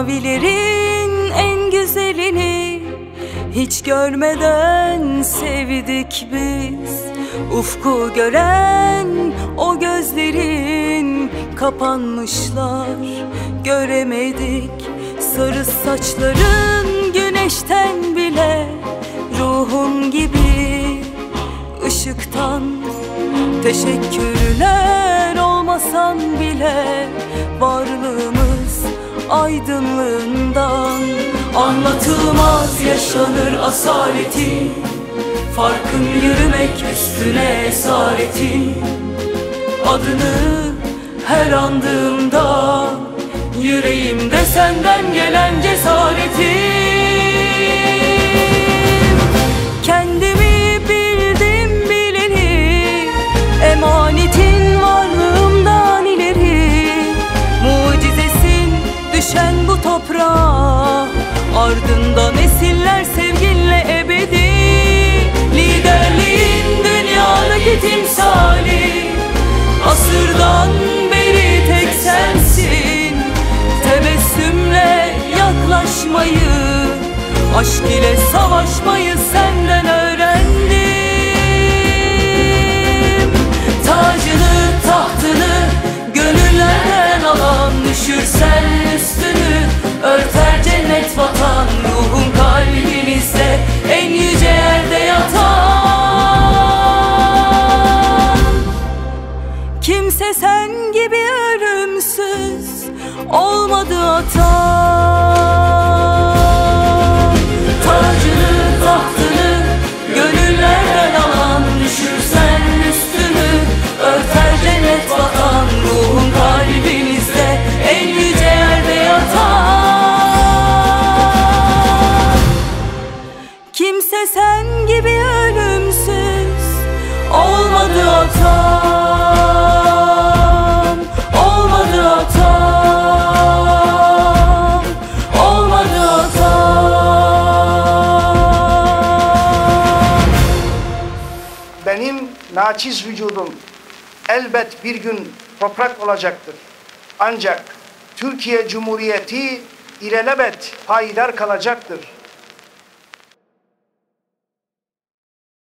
Mavilerin en güzelini hiç görmeden sevdik biz. Ufku gören o gözlerin kapanmışlar, göremedik. Sarı saçların güneşten bile, ruhun gibi ışıktan. Teşekkürler olmasan bile varlığımız aydınlığından. Anlatılmaz yaşanır asaletin, farkın yürümek üstüne esaretin. Adını her andığımda yüreğimde senden gelen cesaretin. Kendimi bildim bileli, emanetin varlığımdan ileri. Mucizesin düşen bu toprağa, ardında nesiller sevginle ebedi. Liderliğin dünyadaki timsali, asırdan beri tek sensin. Tebessümle yaklaşmayı, aşk ile savaşmayı senden öğrendim. Tacını tahtını gönüllerden alan, düşürsen üstünü örter cennet vatan. Ruhun kalbimizde en yüce yerde yatan. Kimse sen gibi ölümsüz olmadı atan. Tacını tahtını gönüllerden alan, düşürsen üstünü örter cennet vatan. Ruhun kalbimizde en yüce yerde yatan. Kimse sen gibi ölümsüz olmadı atam. Olmadı atam. Olmadı atam. Benim naçiz vücudum elbet bir gün toprak olacaktır. Ancak Türkiye Cumhuriyeti ilelebet payidar kalacaktır.